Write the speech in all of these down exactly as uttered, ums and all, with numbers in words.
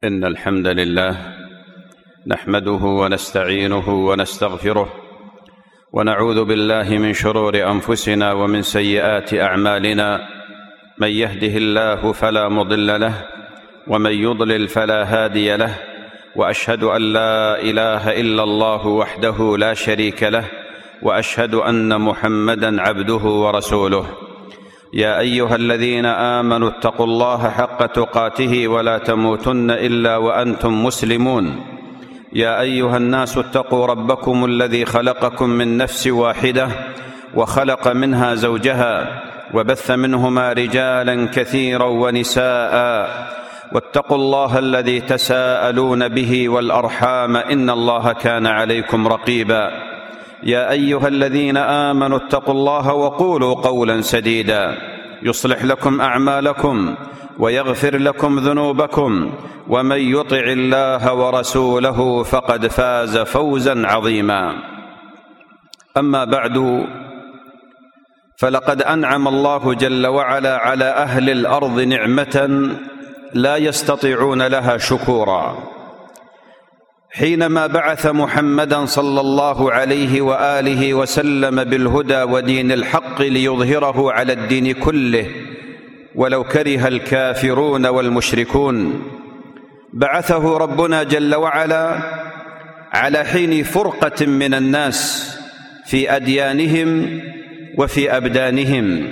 إن الحمد لله نحمده ونستعينه ونستغفره ونعوذ بالله من شرور أنفسنا ومن سيئات أعمالنا. من يهده الله فلا مضل له ومن يضلل فلا هادي له، وأشهد أن لا إله إلا الله وحده لا شريك له، وأشهد أن محمدًا عبده ورسوله. يا أيها الذين آمنوا اتقوا الله حق تقاته ولا تموتن إلا وأنتم مسلمون. يا أيها الناس اتقوا ربكم الذي خلقكم من نفس واحدة وخلق منها زوجها وبث منهما رجالا كثيرا ونساء، واتقوا الله الذي تساءلون به والأرحام إن الله كان عليكم رقيبا. يا أيها الذين آمنوا اتقوا الله وقولوا قولا سديدا يصلح لكم أعمالكم ويغفر لكم ذنوبكم، ومن يطع الله ورسوله فقد فاز فوزا عظيما. أما بعد، فلقد أنعم الله جل وعلا على أهل الأرض نعمة لا يستطيعون لها شكورا حينما بعث محمدًا صلى الله عليه وآله وسلم بالهدى ودين الحق ليظهره على الدين كله ولو كره الكافرون والمشركون. بعثه ربنا جل وعلا على حين فرقة من الناس في أديانهم وفي أبدانهم.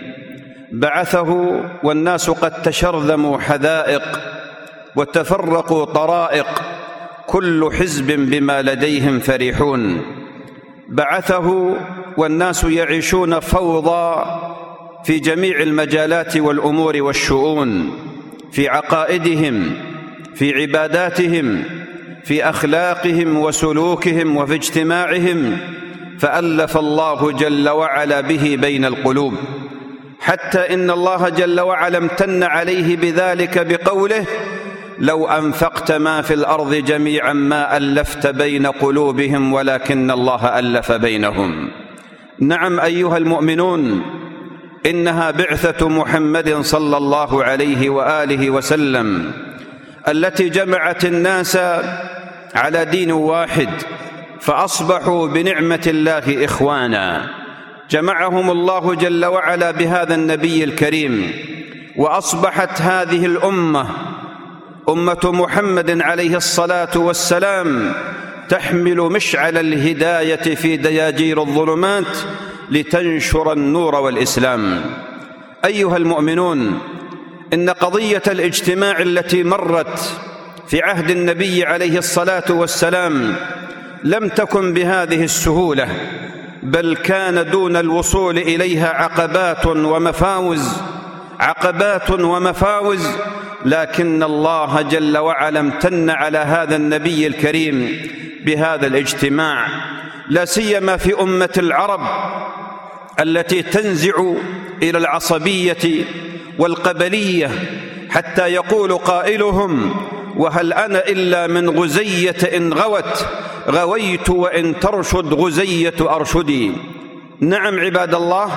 بعثه والناس قد تشرذموا حذائق وتفرقوا طرائق، كل حزب بما لديهم فرحون. بعثه والناس يعيشون فوضى في جميع المجالات والأمور والشؤون، في عقائدهم، في عباداتهم، في أخلاقهم وسلوكهم وفي اجتماعهم، فألف الله جل وعلا به بين القلوب، حتى إن الله جل وعلا امتن عليه بذلك بقوله: لو أنفقت ما في الأرض جميعا ما ألفت بين قلوبهم ولكن الله ألف بينهم. نعم أيها المؤمنون، إنها بعثة محمد صلى الله عليه وآله وسلم التي جمعت الناس على دين واحد، فأصبحوا بنعمة الله إخوانا. جمعهم الله جل وعلا بهذا النبي الكريم، وأصبحت هذه الأمة أمة محمد عليه الصلاة والسلام تحمل مشعل الهداية في دياجير الظلمات لتنشر النور والإسلام. أيها المؤمنون، إن قضية الاجتماع التي مرت في عهد النبي عليه الصلاة والسلام لم تكن بهذه السهولة، بل كان دون الوصول إليها عقبات ومفاوز عقبات ومفاوز لكن الله جل وعلا امتن على هذا النبي الكريم بهذا الاجتماع، لا سيما في أمة العرب التي تنزع إلى العصبية والقبلية، حتى يقول قائلهم: وهل أنا إلا من غزية إن غوت غويت وإن ترشد غزية أرشدي. نعم عباد الله،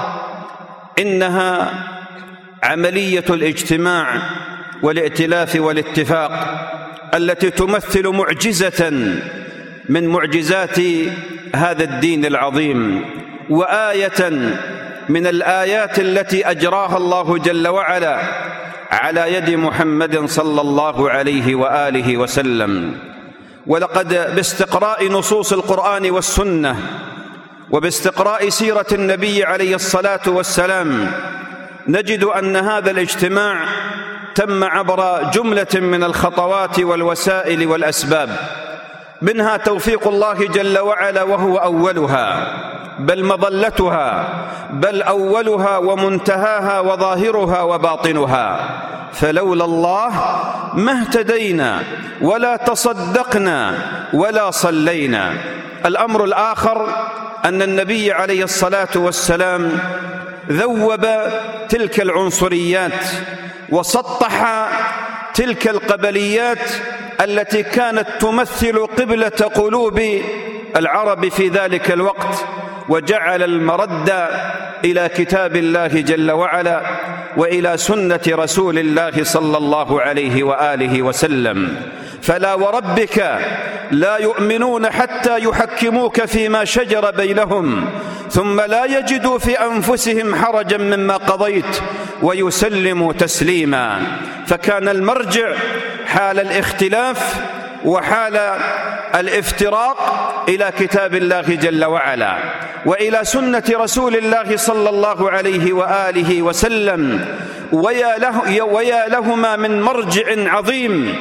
إنها عملية الاجتماع والائتلاف والاتفاق التي تمثل معجزة من معجزات هذا الدين العظيم، وآية من الآيات التي أجراها الله جل وعلا على يد محمد صلى الله عليه وآله وسلم. ولقد باستقراء نصوص القرآن والسنة وباستقراء سيرة النبي عليه الصلاة والسلام نجد أن هذا الاجتماع تم عبر جملة من الخطوات والوسائل والأسباب، منها توفيق الله جل وعلا وهو أولها بل مظلتها، بل أولها ومنتهاها وظاهرها وباطنها. فلولا الله ما اهتدينا ولا تصدقنا ولا صلينا. الأمر الآخر أن النبي عليه الصلاة والسلام ذوب تلك العنصريات وسطح تلك القبليات التي كانت تمثل قبلة قلوب العرب في ذلك الوقت، وجعل المرد إلى كتاب الله جل وعلا وإلى سنة رسول الله صلى الله عليه وآله وسلم. فلا وربك لا يؤمنون حتى يحكموك فيما شجر بينهم ثم لا يجدوا في أنفسهم حرجا مما قضيت ويسلموا تسليما. فكان المرجع حال الاختلاف وحال الافتراق إلى كتاب الله جل وعلا وإلى سنة رسول الله صلى الله عليه وآله وسلم، ويا, له ويا لهما من مرجع عظيم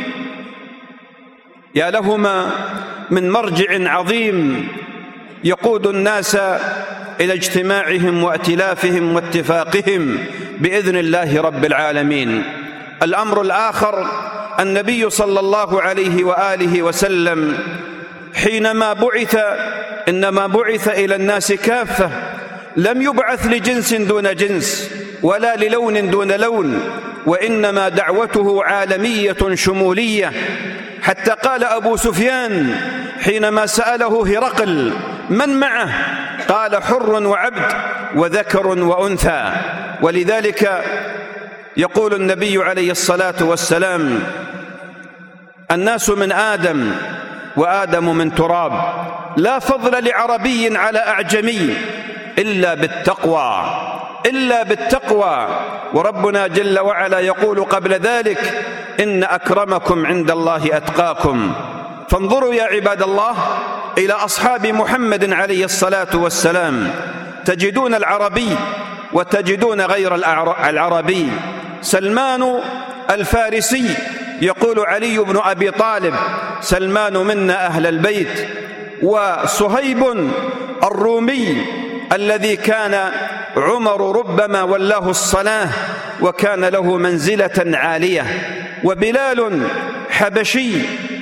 يا لهما من مرجع عظيم يقود الناس إلى اجتماعهم وائتلافهم واتفاقهم بإذن الله رب العالمين. الأمر الآخر، النبي صلى الله عليه وآله وسلم حينما بعث إنما بعث إلى الناس كافة، لم يبعث لجنس دون جنس ولا للون دون لون، وإنما دعوته عالمية شمولية. حتى قال أبو سفيان حينما سأله هرقل من معه؟ قال حر وعبد وذكر وأنثى. ولذلك يقول النبي عليه الصلاة والسلام الناس من آدم وآدم من تراب، لا فضل لعربي على أعجمي إلا بالتقوى إلا بالتقوى. وربنا جل وعلا يقول قبل ذلك إن أكرمكم عند الله أتقاكم. فانظروا يا عباد الله إلى أصحاب محمد عليه الصلاة والسلام، تجدون العربي وتجدون غير العربي. سلمان الفارسي يقول علي بن أبي طالب سلمان منا أهل البيت، وصهيب الرومي الذي كان عمر ربما ولاه الصلاة وكان له منزلة عالية، وبلال حبشي،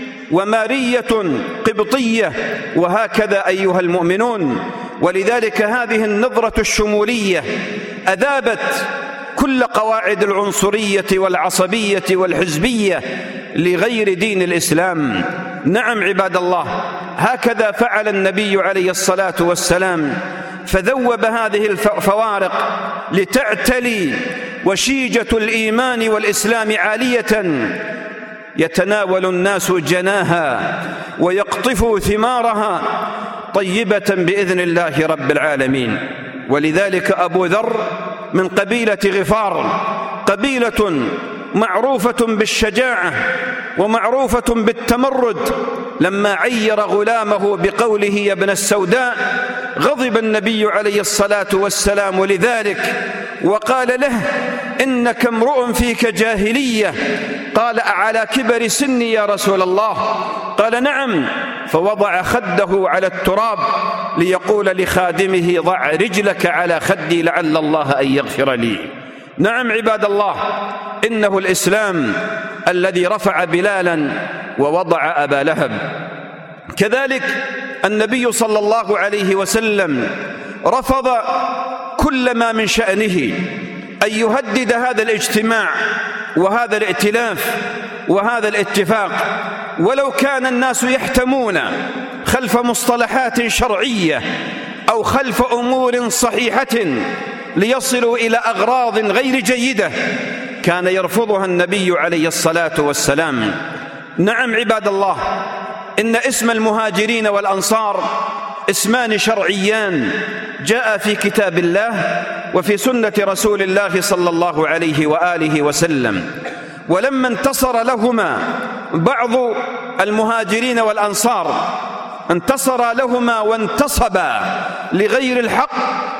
ومارية قبطية، وهكذا أيها المؤمنون. ولذلك هذه النظرة الشمولية أذابت كل قواعد العنصرية والعصبية والحزبية لغير دين الإسلام. نعم عباد الله، هكذا فعل النبي عليه الصلاة والسلام، فذوب هذه الفوارق لتعتلي وشيجة الإيمان والإسلام عالية يتناول الناس جناها ويقطفوا ثمارها طيبة بإذن الله رب العالمين. ولذلك أبو ذر من قبيلة غفار، قبيلة معروفة بالشجاعة ومعروفة بالتمرد، لما عير غلامه بقوله يا ابن السوداء غضب النبي عليه الصلاة والسلام لذلك وقال له إنك امرؤ فيك جاهلية. قال أعلى كبر سني يا رسول الله؟ قال نعم. فوضع خده على التراب ليقول لخادمه ضع رجلك على خدي لعل الله أن يغفر لي. نعم عباد الله، إنه الإسلام الذي رفع بلالا ووضع أبا لهب. كذلك النبي صلى الله عليه وسلم رفض كل ما من شأنه أن يهدد هذا الاجتماع وهذا الائتلاف وهذا الاتفاق، ولو كان الناس يحتمون خلف مصطلحات شرعية أو خلف أمور صحيحة ليصلوا إلى أغراض غير جيدة كان يرفضها النبي عليه الصلاة والسلام. نعم عباد الله، إن اسم المهاجرين والأنصار اسمان شرعيان جاء في كتاب الله وفي سنة رسول الله صلى الله عليه وآله وسلم. ولما انتصر لهما بعض المهاجرين والأنصار، انتصر لهما وانتصبا لغير الحق،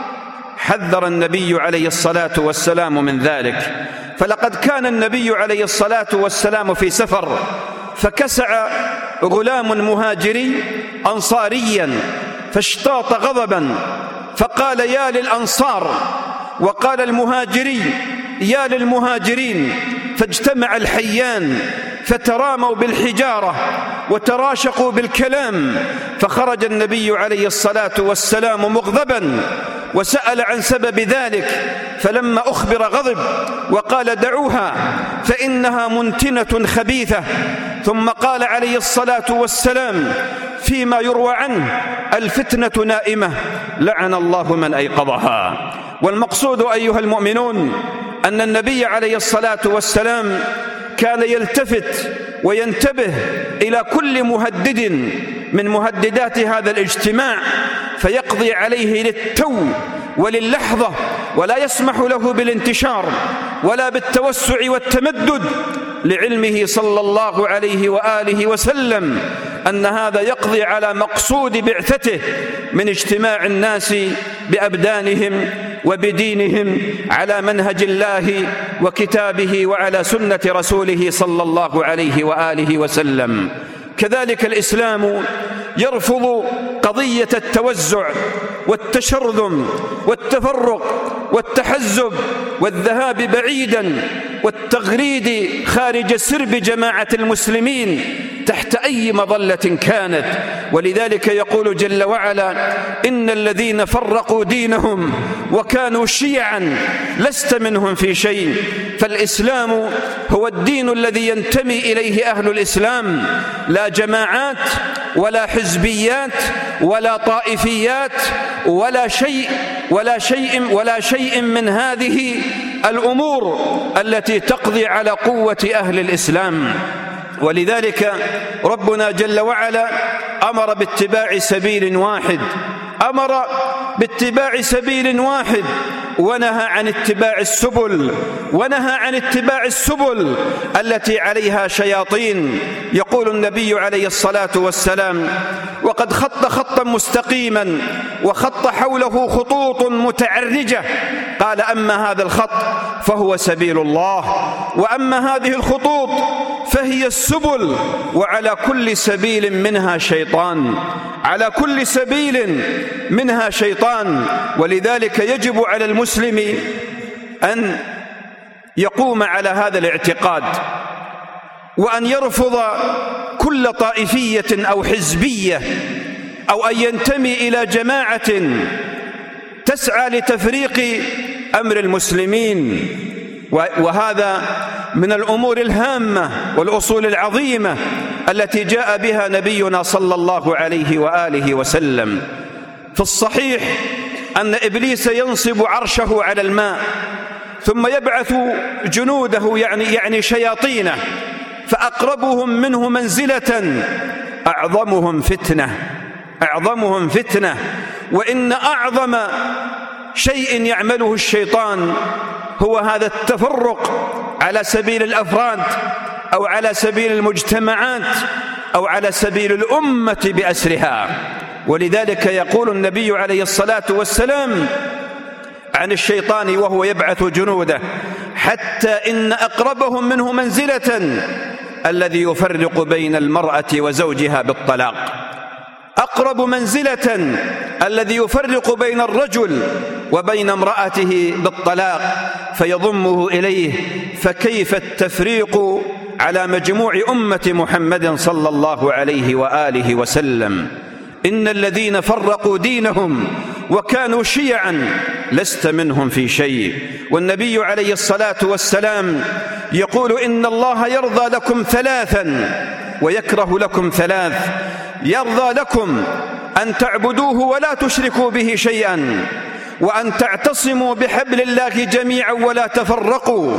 حذر النبي عليه الصلاة والسلام من ذلك. فلقد كان النبي عليه الصلاة والسلام في سفر، فكسع غلام مهاجري أنصاريا فاشتاط غضبا فقال يا للأنصار، وقال المهاجري يا للمهاجرين، فاجتمع الحيان فتراموا بالحجارة وتراشقوا بالكلام. فخرج النبي عليه الصلاة والسلام مغضبا وسأل عن سبب ذلك، فلما أخبر غضب وقال دعوها فإنها منتنة خبيثة. ثم قال عليه الصلاة والسلام فيما يروى عنه الفتنة نائمة لعن الله من أيقظها. والمقصود أيها المؤمنون أن النبي عليه الصلاة والسلام كان يلتفت وينتبه إلى كل مهدد من مهددات هذا الاجتماع فيقضي عليه للتو وللحظة، ولا يسمح له بالانتشار ولا بالتوسع والتمدد، لعلمه صلى الله عليه وآله وسلم أن هذا يقضي على مقصود بعثته من اجتماع الناس بأبدانهم وبدينهم على منهج الله وكتابه وعلى سنة رسوله صلى الله عليه وآله وسلم. كذلك الإسلام يرفض قضية التوزع والتشرذم والتفرق والتحزب والذهاب بعيدا والتغريد خارج سرب جماعة المسلمين تحت أي مظلة كانت. ولذلك يقول جل وعلا: إن الذين فرقوا دينهم وكانوا شيعا لست منهم في شيء. فالإسلام هو الدين الذي ينتمي إليه أهل الإسلام، لا جماعات ولا حزبيات ولا طائفيات ولا شيء ولا شيء ولا شيء من هذه الأمور التي تقضي على قوة أهل الإسلام. ولذلك ربنا جل وعلا أمر باتباع سبيل واحد أمر باتباع سبيل واحد ونهى عن اتباع السبل ونهى عن اتباع السبل التي عليها شياطين. يقول النبي عليه الصلاة والسلام: وقد خط خطا مستقيما وخط حوله خطوط متعرجة، قال: أما هذا الخط فهو سبيل الله، وأما هذه الخطوط فهي السبل، وعلى كل سبيل منها شيطان، على كل سبيل منها شيطان. ولذلك يجب على المسلم أن يقوم على هذا الاعتقاد، وأن يرفض كل طائفية أو حزبية أو أن ينتمي إلى جماعة تسعى لتفريق أمر المسلمين. وهذا من الأمور الهامة والأصول العظيمة التي جاء بها نبينا صلى الله عليه وآله وسلم. في الصحيح أن إبليس ينصب عرشه على الماء ثم يبعث جنوده يعني يعني شياطينه، فأقربهم منه منزلة أعظمهم فتنة أعظمهم فتنة وإن أعظم شيء يعمله الشيطان هو هذا التفرق على سبيل الأفراد أو على سبيل المجتمعات أو على سبيل الأمة بأسرها. ولذلك يقول النبي عليه الصلاة والسلام عن الشيطان وهو يبعث جنوده: حتى إن أقربهم منه منزلة الذي يفرق بين المرأة وزوجها بالطلاق. أقرب منزلة الذي يفرق بين الرجل وبين امرأته بالطلاق فيضمه إليه، فكيف التفريق على مجموع أمة محمد صلى الله عليه وآله وسلم؟ إن الذين فرقوا دينهم وكانوا شيعا لست منهم في شيء. والنبي عليه الصلاة والسلام يقول: إن الله يرضى لكم ثلاثا ويكره لكم ثلاث: يرضى لكم أن تعبدوه ولا تشركوا به شيئا، وأن تعتصموا بحبل الله جميعا ولا تفرقوا،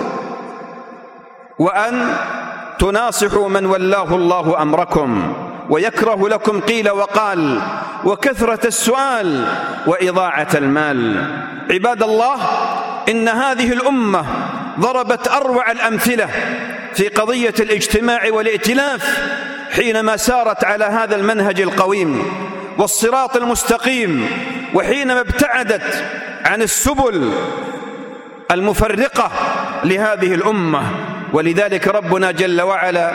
وأن تناصحوا من ولاه الله أمركم. ويكره لكم قيل وقال وكثرة السؤال وإضاعة المال. عباد الله، إن هذه الأمة ضربت أروع الأمثلة في قضية الاجتماع والائتلاف حينما سارت على هذا المنهج القويم والصراط المستقيم، وحينما ابتعدت عن السبل المفرقة لهذه الأمة. ولذلك ربنا جل وعلا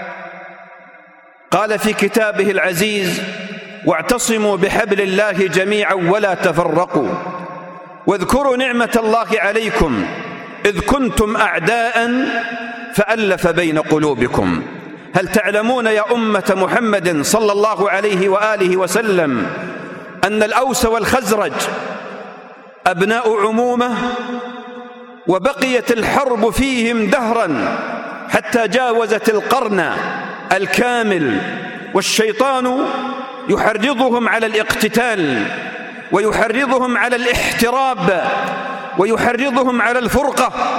قال في كتابه العزيز: واعتصموا بحبل الله جميعا ولا تفرقوا، واذكروا نعمة الله عليكم إذ كنتم أعداء فألف بين قلوبكم. هل تعلمون يا أمة محمد صلى الله عليه وآله وسلم أن الأوس والخزرج أبناء عمومة، وبقيت الحرب فيهم دهرا حتى جاوزت القرن الكامل، والشيطان يحرضهم على الاقتتال ويحرضهم على الاحتراب ويحرضهم على الفرقة،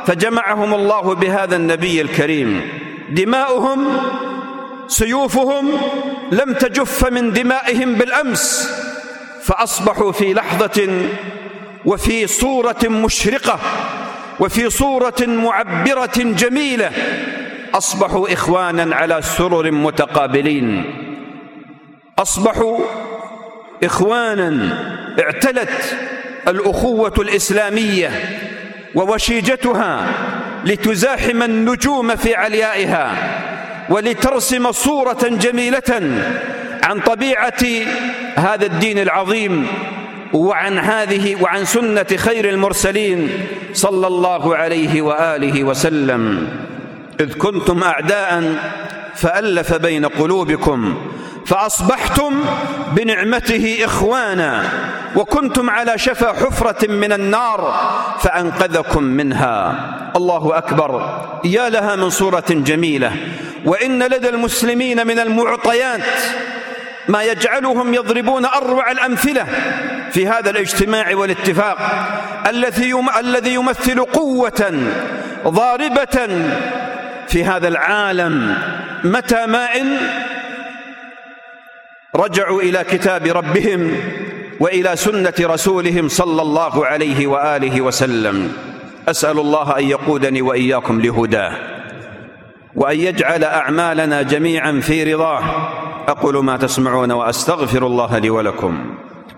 فجمعهم الله بهذا النبي الكريم، دماؤهم سيوفهم لم تجف من دمائهم بالأمس، فأصبحوا في لحظة وفي صورة مشرقة وفي صورة معبرة جميلة، أصبحوا إخوانا على سرر متقابلين، أصبحوا إخوانا اعتلت الأخوة الإسلامية ووشيجتها لتزاحم النجوم في عليائها ولترسم صورة جميلة عن طبيعة هذا الدين العظيم وعن هذه وعن سنة خير المرسلين صلى الله عليه وآله وسلم. إذ كنتم أعداء فألف بين قلوبكم فأصبحتم بنعمته إخوانا وكنتم على شفا حفرة من النار فأنقذكم منها. الله أكبر، يا لها من صورة جميلة. وإن لدى المسلمين من المعطيات ما يجعلهم يضربون أروع الأمثلة في هذا الاجتماع والاتفاق الذي يمثل قوة ضاربة في هذا العالم. متى ما إن رجعوا إلى كتاب ربهم وإلى سنة رسولهم صلى الله عليه وآله وسلم. أسأل الله أن يقودني وإياكم لهداه وأن يجعل أعمالنا جميعا في رضاه. أقول ما تسمعون وأستغفر الله لي ولكم.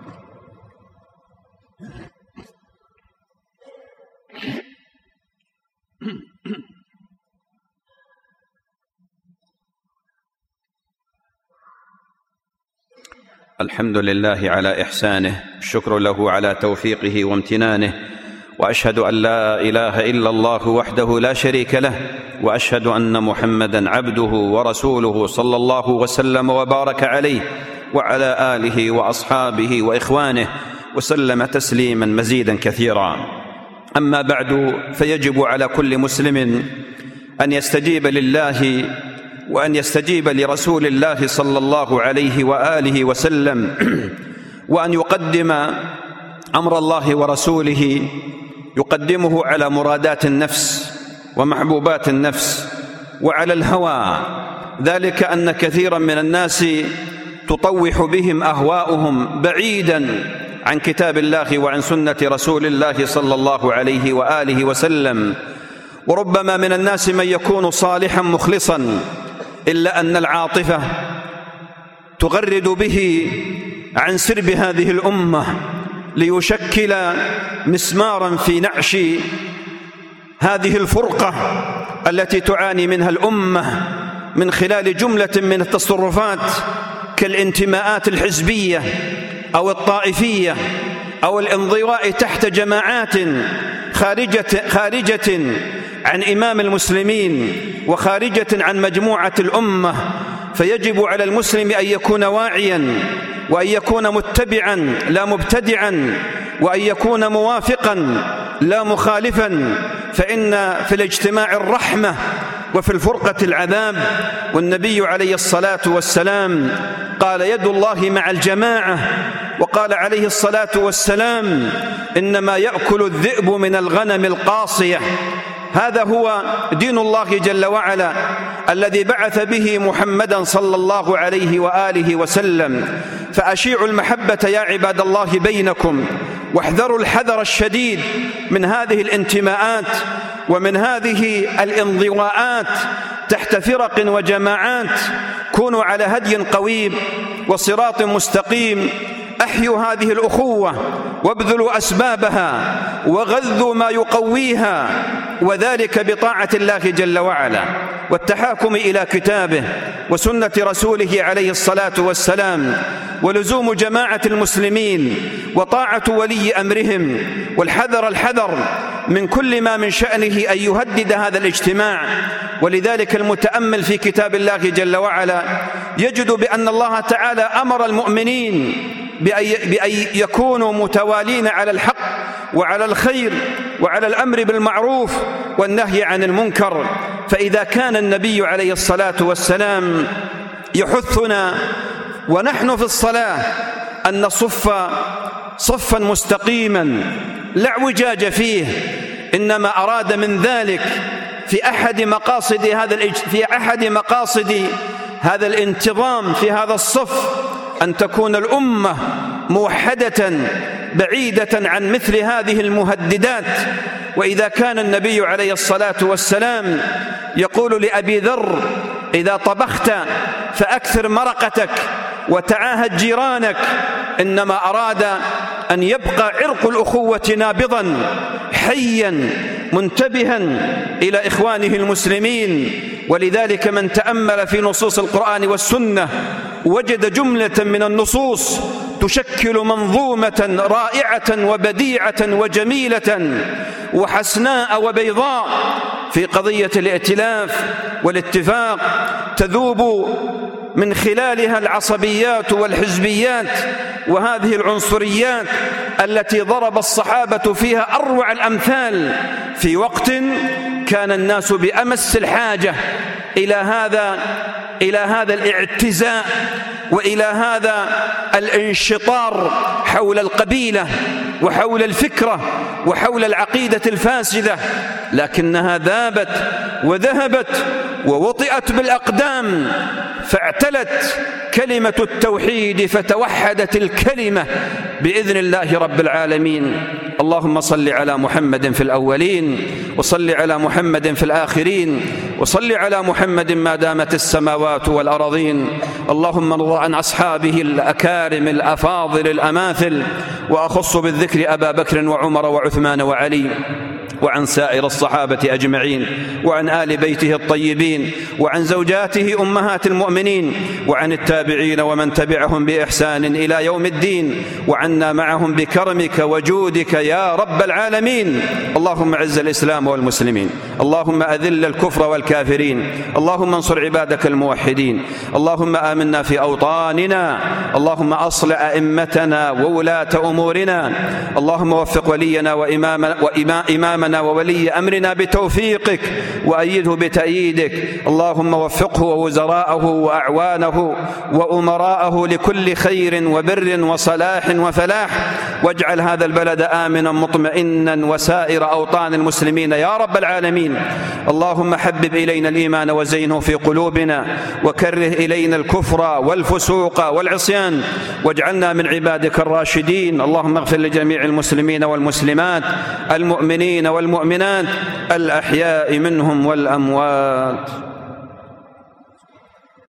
الحمد لله على إحسانه، الشكر له على توفيقه وامتنانه، وأشهد أن لا إله إلا الله وحده لا شريك له، وأشهد أن محمدًا عبده ورسوله صلى الله وسلم وبارك عليه وعلى آله وأصحابه وإخوانه وسلم تسليمًا مزيدًا كثيرًا. أما بعد، فيجب على كل مسلم أن يستجيب لله وأن يستجيب لرسول الله صلى الله عليه وآله وسلم، وأن يقدم أمر الله ورسوله يقدمه على مرادات النفس ومحبوبات النفس وعلى الهوى. ذلك أن كثيرا من الناس تطوح بهم أهواؤهم بعيدا عن كتاب الله وعن سنة رسول الله صلى الله عليه وآله وسلم. وربما من الناس من يكون صالحا مخلصا، إلا أن العاطفة تغرد به عن سرب هذه الأمة ليشكل مسمارا في نعش هذه الفرقة التي تعاني منها الأمة من خلال جملة من التصرفات كالانتماءات الحزبية أو الطائفية أو الانضواء تحت جماعات خارجة, خارجة عن إمام المسلمين وخارجة عن مجموعة الأمة. فيجب على المسلم أن يكون واعيا وأن يكون متبعا لا مبتدعا وأن يكون موافقا لا مخالفا، فإن في الاجتماع الرحمة وفي الفرقة العذاب. والنبي عليه الصلاة والسلام قال يد الله مع الجماعة، وقال عليه الصلاة والسلام إنما يأكل الذئب من الغنم القاصية. هذا هو دين الله جل وعلا الذي بعث به محمدا صلى الله عليه وآله وسلم. فأشيعوا المحبة يا عباد الله بينكم، واحذروا الحذر الشديد من هذه الانتماءات ومن هذه الانضواءات تحت فرق وجماعات. كونوا على هدي قويم وصراط مستقيم. أحيوا هذه الأخوة وابذلوا أسبابها وغذوا ما يقويها، وذلك بطاعة الله جل وعلا والتحاكم إلى كتابه وسنة رسوله عليه الصلاة والسلام، ولزوم جماعة المسلمين وطاعة ولي أمرهم، والحذر الحذر من كل ما من شأنه أن يهدد هذا الاجتماع. ولذلك المتأمل في كتاب الله جل وعلا يجد بأن الله تعالى أمر المؤمنين بأن يكونوا متوالين على الحق وعلى الخير وعلى الأمر بالمعروف والنهي عن المنكر. فإذا كان النبي عليه الصلاة والسلام يحثنا ونحن في الصلاة أن نصف صفا مستقيما لا اعوجاج فيه، إنما أراد من ذلك في أحد مقاصد هذا في أحد مقاصد هذا الانتظام في هذا الصف أن تكون الأمة موحدة بعيدة عن مثل هذه المهددات. وإذا كان النبي عليه الصلاة والسلام يقول لأبي ذر: إذا طبخت فأكثر مرقتك وتعاهد جيرانك، إنما أراد أن يبقى عرق الأخوة نابضا حيا منتبها إلى إخوانه المسلمين. ولذلك من تأمل في نصوص القرآن والسنة وجد جملة من النصوص تشكل منظومة رائعة وبديعة وجميلة وحسناء وبيضاء في قضية الائتلاف والاتفاق، تذوب من خلالها العصبيات والحزبيات وهذه العنصريات التي ضرب الصحابة فيها أروع الأمثال في وقت كان الناس بأمس الحاجة إلى هذا إلى هذا الاعتزاء وإلى هذا الانشطار حول القبيلة وحول الفكرة وحول العقيدة الفاسدة، لكنها ذابت وذهبت ووطئت بالأقدام، فاعتلت كلمة التوحيد فتوحدت الكلمة بإذن الله رب العالمين. اللهم صل على محمد في الأولين، وصل على محمد في الآخرين، وصل على محمد ما دامت السماوات والأراضين. اللهم ارض عن أصحابه الأكارم الأفاضل الأماثل، وأخص بالذكر أبا بكر وعمر وعثمان وعلي، وعن سائر الصحابة أجمعين، وعن آل بيته الطيبين، وعن زوجاته أمهات المؤمنين، وعن التابعين ومن تبعهم بإحسان إلى يوم الدين، وعنا معهم بكرمك وجودك يا رب العالمين. اللهم أعز الإسلام والمسلمين، اللهم أذل الكفر والكافرين، اللهم انصر عبادك الموحدين، اللهم آمنا في أوطاننا، اللهم أصلح أئمتنا وولاة أمورنا، اللهم وفق ولينا وإمامنا وولي أمرنا بتوفيقك وأيده بتأييدك، اللهم وفقه ووزراءه وأعوانه وأمراءه لكل خير وبر وصلاح وفلاح، واجعل هذا البلد آمنا مطمئنا وسائر أوطان المسلمين يا رب العالمين. اللهم حبب إلينا الإيمان وزينه في قلوبنا، وكره إلينا الكفر والفسوق والعصيان، واجعلنا من عبادك الراشدين. اللهم اغفر لجميع المسلمين والمسلمات المؤمنين والمؤمنات الأحياء منهم والأموات.